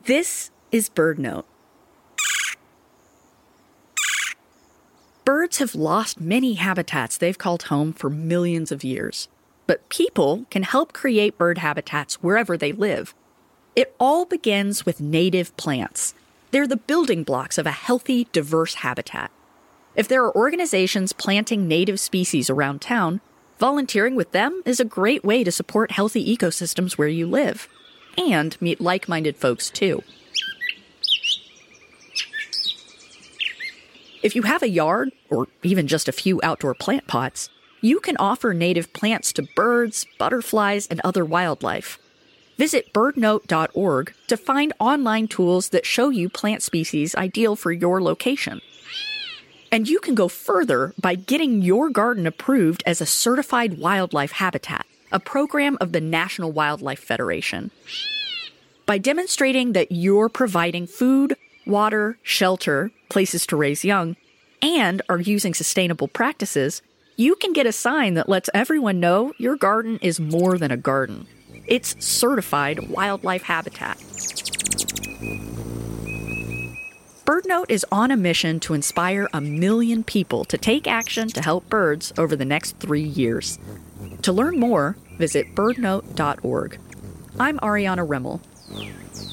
This is BirdNote. Birds have lost many habitats they've called home for millions of years. But people can help create bird habitats wherever they live. It all begins with native plants. They're the building blocks of a healthy, diverse habitat. If there are organizations planting native species around town, volunteering with them is a great way to support healthy ecosystems where you live. And meet like-minded folks, too. If you have a yard, or even just a few outdoor plant pots, you can offer native plants to birds, butterflies, and other wildlife. Visit birdnote.org to find online tools that show you plant species ideal for your location. And you can go further by getting your garden approved as a certified wildlife habitat, a program of the National Wildlife Federation. By demonstrating that you're providing food, water, shelter, places to raise young, and are using sustainable practices, you can get a sign that lets everyone know your garden is more than a garden. It's certified wildlife habitat. BirdNote is on a mission to inspire 1 million people to take action to help birds over the next 3 years. To learn more, visit birdnote.org. I'm Ariana Remmel.